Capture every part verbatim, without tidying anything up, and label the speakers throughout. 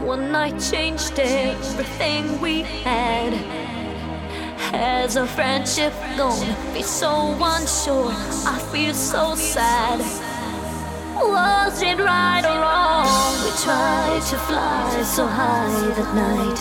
Speaker 1: One night changed everything we had. Has our friendship gone? Be so unsure. I feel so sad. Was it right or wrong? We tried to fly so high that night.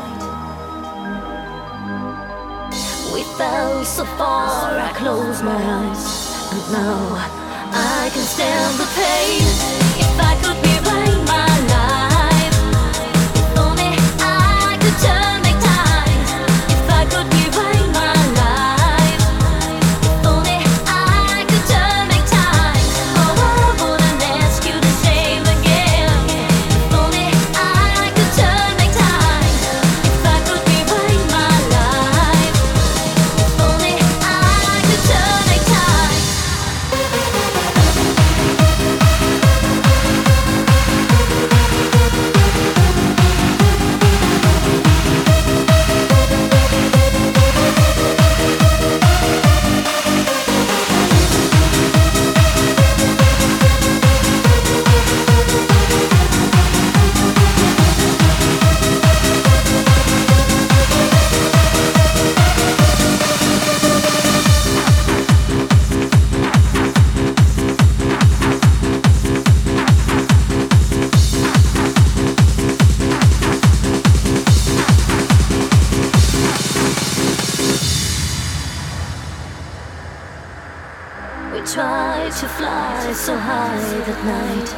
Speaker 1: We fell so far, I closed my eyes. And now I can stand the pain. If I could rewrite my life, if only I could turn back time. If I could rewrite my life, if only I could turn back time. Oh, I wouldn't ask you the same again. If only I could turn back time. If I could rewrite my life, if only I could turn back time. We tried to fly so high that night.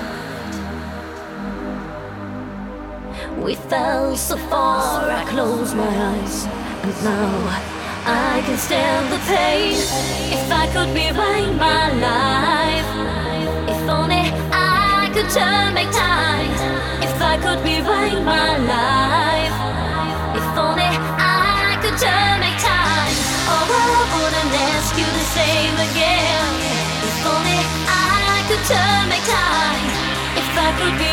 Speaker 1: We fell so far, I closed my eyes. And now I can stand the pain. If I could rewrite my life, if only I could turn back time. If I could rewrite my life, if only I could turn back time. Oh, I wouldn't ask you the same again. If only I could turn back time. If I could be